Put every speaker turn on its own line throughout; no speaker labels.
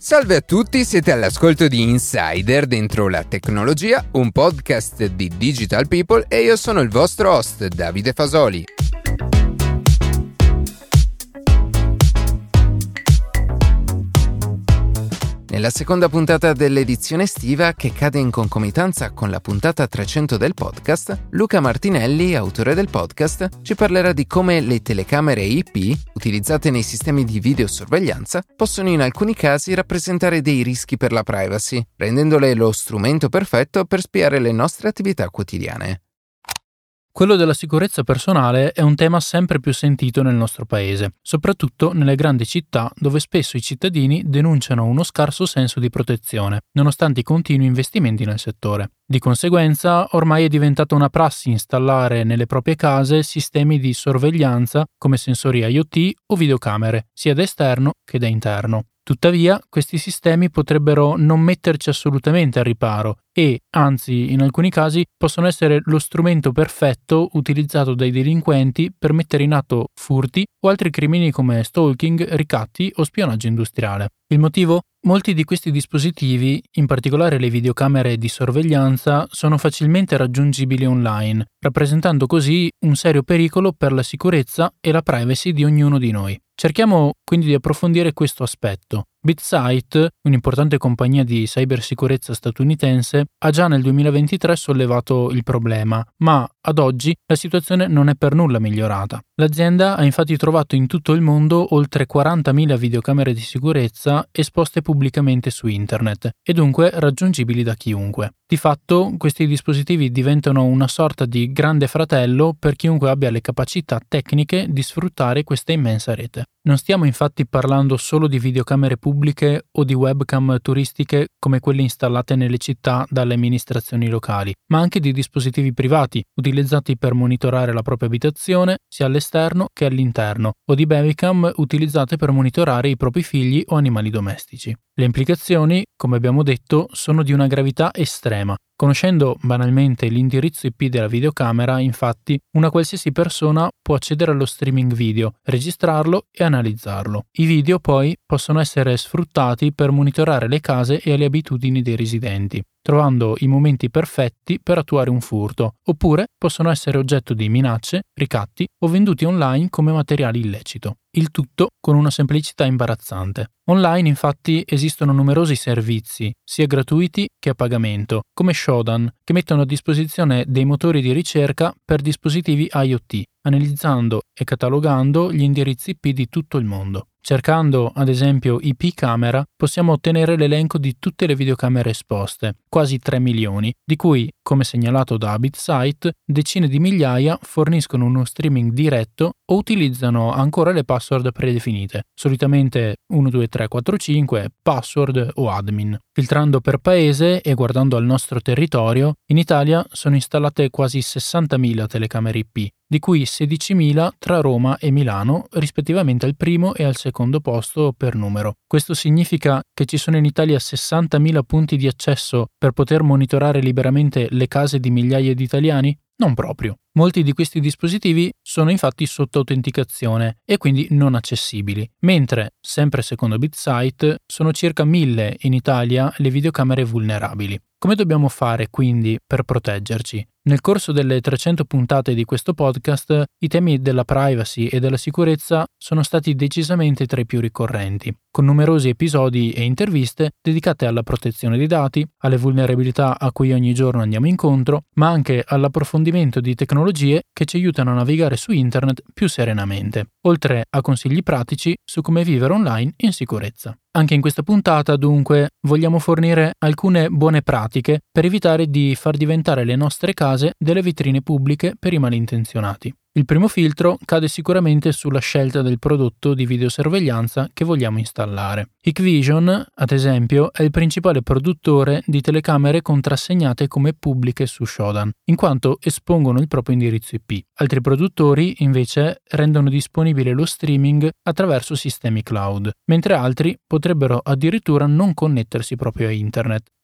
Salve a tutti, siete all'ascolto di Insider dentro la tecnologia, un podcast di Digital People e io sono il vostro host, Davide Fasoli. Nella seconda puntata dell'edizione estiva, che cade in concomitanza con la puntata 300 del podcast, Luca Martinelli, autore del podcast, ci parlerà di come le telecamere IP, utilizzate nei sistemi di videosorveglianza, possono in alcuni casi rappresentare dei rischi per la privacy, rendendole lo strumento perfetto per spiare le nostre attività quotidiane.
Quello della sicurezza personale è un tema sempre più sentito nel nostro paese, soprattutto nelle grandi città dove spesso i cittadini denunciano uno scarso senso di protezione, nonostante i continui investimenti nel settore. Di conseguenza, ormai è diventata una prassi installare nelle proprie case sistemi di sorveglianza come sensori IoT o videocamere, sia da esterno che da interno. Tuttavia, questi sistemi potrebbero non metterci assolutamente al riparo e, anzi, in alcuni casi, possono essere lo strumento perfetto utilizzato dai delinquenti per mettere in atto furti o altri crimini come stalking, ricatti o spionaggio industriale. Il motivo? Molti di questi dispositivi, in particolare le videocamere di sorveglianza, sono facilmente raggiungibili online, rappresentando così un serio pericolo per la sicurezza e la privacy di ognuno di noi. Cerchiamo quindi di approfondire questo aspetto. BitSight, un'importante compagnia di cybersicurezza statunitense, ha già nel 2023 sollevato il problema, ma ad oggi la situazione non è per nulla migliorata. L'azienda ha infatti trovato in tutto il mondo oltre 40.000 videocamere di sicurezza esposte pubblicamente su internet e dunque raggiungibili da chiunque. Di fatto, questi dispositivi diventano una sorta di grande fratello per chiunque abbia le capacità tecniche di sfruttare questa immensa rete. Non stiamo infatti parlando solo di videocamere pubbliche o di webcam turistiche come quelle installate nelle città dalle amministrazioni locali, ma anche di dispositivi privati utilizzati per monitorare la propria abitazione sia all'esterno che all'interno, o di babycam utilizzate per monitorare i propri figli o animali domestici. Le implicazioni, come abbiamo detto, sono di una gravità estrema. Conoscendo banalmente l'indirizzo IP della videocamera, infatti, una qualsiasi persona può accedere allo streaming video, registrarlo e analizzarlo. I video poi possono essere sfruttati per monitorare le case e le abitudini dei residenti, trovando i momenti perfetti per attuare un furto, oppure possono essere oggetto di minacce, ricatti o venduti online come materiale illecito. Il tutto con una semplicità imbarazzante. Online infatti esistono numerosi servizi, sia gratuiti che a pagamento, come Shodan, che mettono a disposizione dei motori di ricerca per dispositivi IoT, analizzando e catalogando gli indirizzi IP di tutto il mondo. Cercando, ad esempio, IP camera, possiamo ottenere l'elenco di tutte le videocamere esposte, quasi 3 milioni, di cui, come segnalato da BitSight, decine di migliaia forniscono uno streaming diretto o utilizzano ancora le password predefinite, solitamente 12345, password o admin. Filtrando per paese e guardando al nostro territorio, in Italia sono installate quasi 60.000 telecamere IP, di cui 16.000 tra Roma e Milano, rispettivamente al primo e al secondo posto per numero. Questo significa che ci sono in Italia 60.000 punti di accesso per poter monitorare liberamente le case di migliaia di italiani? Non proprio. Molti di questi dispositivi sono infatti sotto autenticazione e quindi non accessibili, mentre, sempre secondo BitSight, sono circa 1.000 in Italia le videocamere vulnerabili. Come dobbiamo fare quindi per proteggerci? Nel corso delle 300 puntate di questo podcast, i temi della privacy e della sicurezza sono stati decisamente tra i più ricorrenti, con numerosi episodi e interviste dedicate alla protezione dei dati, alle vulnerabilità a cui ogni giorno andiamo incontro, ma anche all'approfondimento di tecnologie che ci aiutano a navigare su internet più serenamente, oltre a consigli pratici su come vivere online in sicurezza. Anche in questa puntata, dunque, vogliamo fornire alcune buone pratiche per evitare di far diventare le nostre case delle vetrine pubbliche per i malintenzionati. Il primo filtro cade sicuramente sulla scelta del prodotto di videosorveglianza che vogliamo installare. Hikvision, ad esempio, è il principale produttore di telecamere contrassegnate come pubbliche su Shodan, in quanto espongono il proprio indirizzo IP. Altri produttori, invece, rendono disponibile lo streaming attraverso sistemi cloud, mentre altri potrebbero addirittura non connettersi proprio a internet.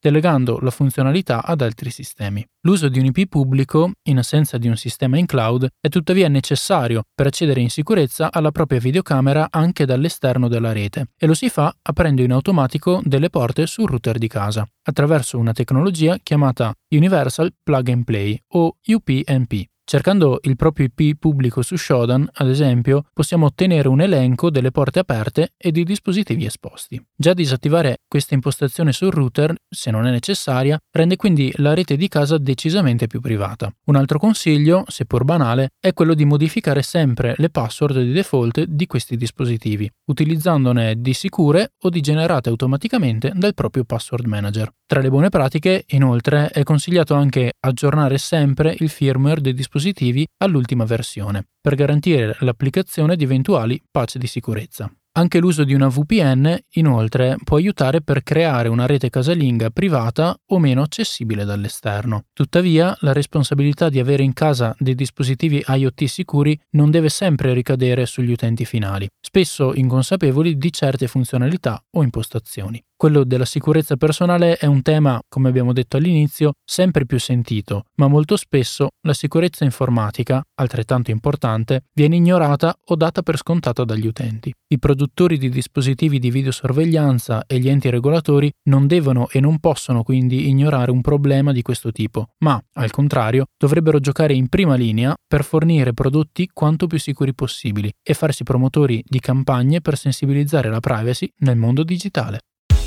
delegando la funzionalità ad altri sistemi. L'uso di un IP pubblico, in assenza di un sistema in cloud, è tuttavia necessario per accedere in sicurezza alla propria videocamera anche dall'esterno della rete, e lo si fa aprendo in automatico delle porte sul router di casa, attraverso una tecnologia chiamata Universal Plug and Play o UPnP. Cercando il proprio IP pubblico su Shodan, ad esempio, possiamo ottenere un elenco delle porte aperte e di dispositivi esposti. Già disattivare questa impostazione sul router, se non è necessaria, rende quindi la rete di casa decisamente più privata. Un altro consiglio, seppur banale, è quello di modificare sempre le password di default di questi dispositivi, utilizzandone di sicure o di generate automaticamente dal proprio password manager. Tra le buone pratiche, inoltre, è consigliato anche aggiornare sempre il firmware dei dispositivi all'ultima versione, per garantire l'applicazione di eventuali patch di sicurezza. Anche l'uso di una VPN, inoltre, può aiutare per creare una rete casalinga privata o meno accessibile dall'esterno. Tuttavia, la responsabilità di avere in casa dei dispositivi IoT sicuri non deve sempre ricadere sugli utenti finali, spesso inconsapevoli di certe funzionalità o impostazioni. Quello della sicurezza personale è un tema, come abbiamo detto all'inizio, sempre più sentito, ma molto spesso la sicurezza informatica, altrettanto importante, viene ignorata o data per scontata dagli utenti. I produttori di dispositivi di videosorveglianza e gli enti regolatori non devono e non possono quindi ignorare un problema di questo tipo, ma, al contrario, dovrebbero giocare in prima linea per fornire prodotti quanto più sicuri possibili e farsi promotori di campagne per sensibilizzare la privacy nel mondo digitale.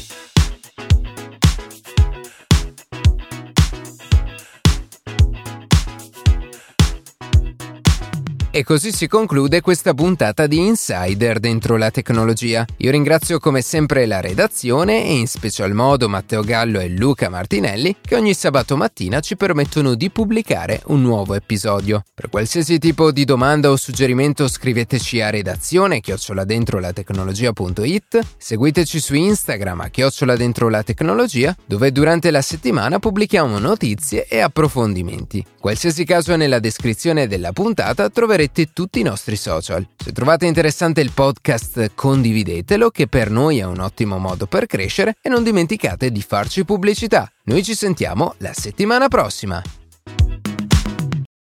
E così si conclude questa puntata di Insider dentro la tecnologia. Io ringrazio come sempre la redazione e in special modo Matteo Gallo e Luca Martinelli che ogni sabato mattina ci permettono di pubblicare un nuovo episodio. Per qualsiasi tipo di domanda o suggerimento scriveteci a redazione@dentrolatecnologia.it, seguiteci su Instagram @dentrolatecnologia, dove durante la settimana pubblichiamo notizie e approfondimenti. Qualsiasi caso è nella descrizione della puntata troverete tutti i nostri social. Se trovate interessante il podcast, condividetelo, che per noi è un ottimo modo per crescere, e non dimenticate di farci pubblicità. Noi ci sentiamo la settimana prossima.